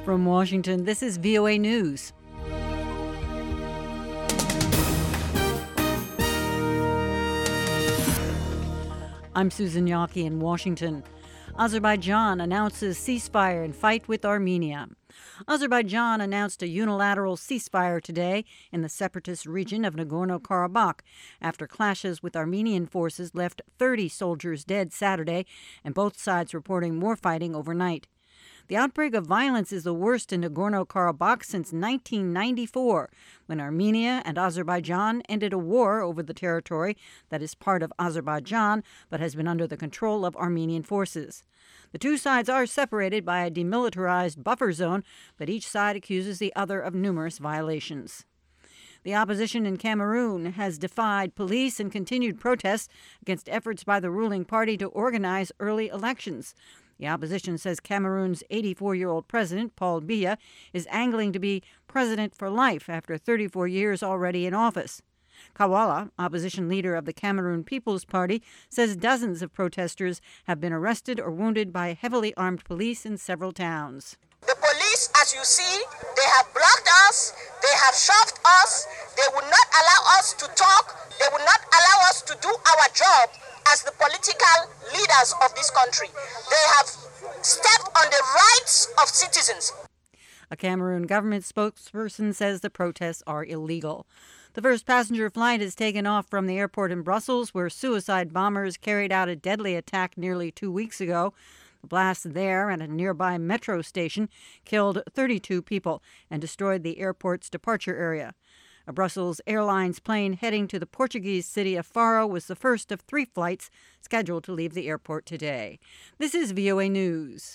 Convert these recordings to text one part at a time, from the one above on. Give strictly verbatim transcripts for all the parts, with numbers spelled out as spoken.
From Washington, this is V O A News. I'm Susan Yaki in Washington. Azerbaijan announces ceasefire in fight with Armenia. Azerbaijan announced a unilateral ceasefire today in the separatist region of Nagorno-Karabakh after clashes with Armenian forces left thirty soldiers dead Saturday, and both sides reporting more fighting overnight. The outbreak of violence is the worst in Nagorno-Karabakh since nineteen ninety-four, when Armenia and Azerbaijan ended a war over the territory that is part of Azerbaijan but has been under the control of Armenian forces. The two sides are separated by a demilitarized buffer zone, but each side accuses the other of numerous violations. The opposition in Cameroon has defied police and continued protests against efforts by the ruling party to organize early elections. The opposition says Cameroon's eighty-four-year-old president, Paul Biya, is angling to be president for life after thirty-four years already in office. Kawala, opposition leader of the Cameroon People's Party, says dozens of protesters have been arrested or wounded by heavily armed police in several towns. The police, as you see, they have blocked us, they have shoved us, they will not allow us to talk, they will not allow us to do our job as the political leaders of this country. They have stepped on the rights of citizens. A Cameroon government spokesperson says the protests are illegal. The first passenger flight has taken off from the airport in Brussels, where suicide bombers carried out a deadly attack nearly two weeks ago. The blast there and a nearby metro station killed thirty-two people and destroyed the airport's departure area. A Brussels Airlines plane heading to the Portuguese city of Faro was the first of three flights scheduled to leave the airport today. This is V O A News.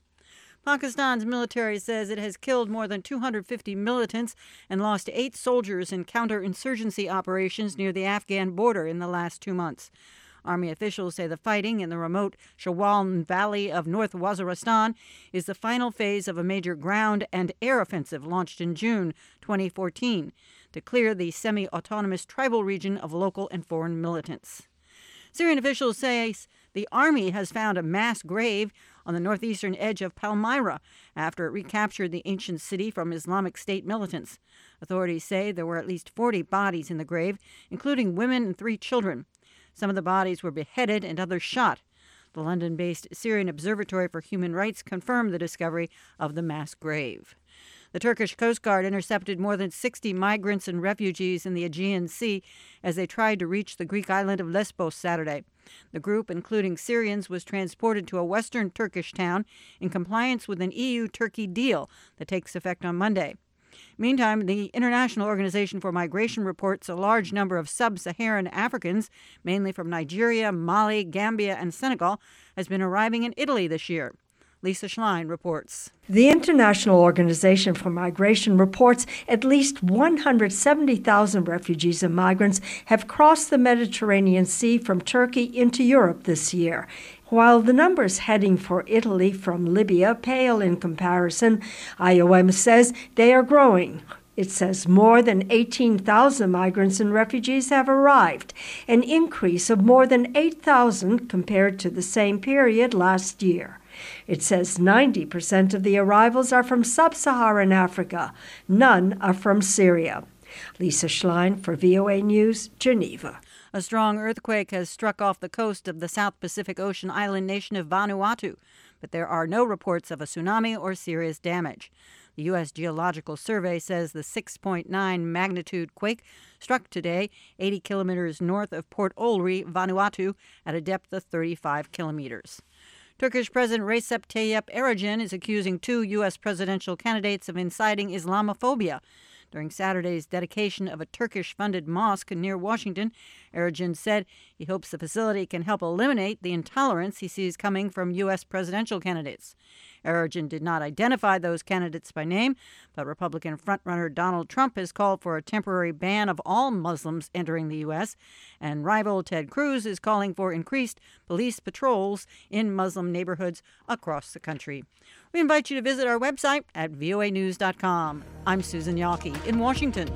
Pakistan's military says it has killed more than two hundred fifty militants and lost eight soldiers in counterinsurgency operations near the Afghan border in the last two months. Army officials say the fighting in the remote Shawal Valley of North Waziristan is the final phase of a major ground and air offensive launched in June twenty fourteen to clear the semi-autonomous tribal region of local and foreign militants. Syrian officials say the army has found a mass grave on the northeastern edge of Palmyra after it recaptured the ancient city from Islamic State militants. Authorities say there were at least forty bodies in the grave, including women and three children. Some of the bodies were beheaded and others shot. The London-based Syrian Observatory for Human Rights confirmed the discovery of the mass grave. The Turkish Coast Guard intercepted more than sixty migrants and refugees in the Aegean Sea as they tried to reach the Greek island of Lesbos Saturday. The group, including Syrians, was transported to a western Turkish town in compliance with an E U-Turkey deal that takes effect on Monday. Meantime, the International Organization for Migration reports a large number of sub-Saharan Africans, mainly from Nigeria, Mali, Gambia, and Senegal, has been arriving in Italy this year. Lisa Schlein reports. The International Organization for Migration reports at least one hundred seventy thousand refugees and migrants have crossed the Mediterranean Sea from Turkey into Europe this year. While the numbers heading for Italy from Libya pale in comparison, I O M says they are growing. It says more than eighteen thousand migrants and refugees have arrived, an increase of more than eight thousand compared to the same period last year. It says ninety percent of the arrivals are from sub-Saharan Africa. None are from Syria. Lisa Schlein for V O A News, Geneva. A strong earthquake has struck off the coast of the South Pacific Ocean island nation of Vanuatu, but there are no reports of a tsunami or serious damage. The U S Geological Survey says the six point nine magnitude quake struck today eighty kilometers north of Port Olry, Vanuatu, at a depth of thirty-five kilometers. Turkish President Recep Tayyip Erdogan is accusing two U S presidential candidates of inciting Islamophobia. During Saturday's dedication of a Turkish-funded mosque near Washington, Erdogan said he hopes the facility can help eliminate the intolerance he sees coming from U S presidential candidates. Erdogan did not identify those candidates by name, but Republican frontrunner Donald Trump has called for a temporary ban of all Muslims entering the U S, and rival Ted Cruz is calling for increased police patrols in Muslim neighborhoods across the country. We invite you to visit our website at V O A news dot com. I'm Susan Yaki in Washington.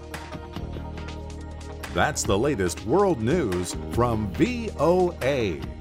That's the latest world news from V O A.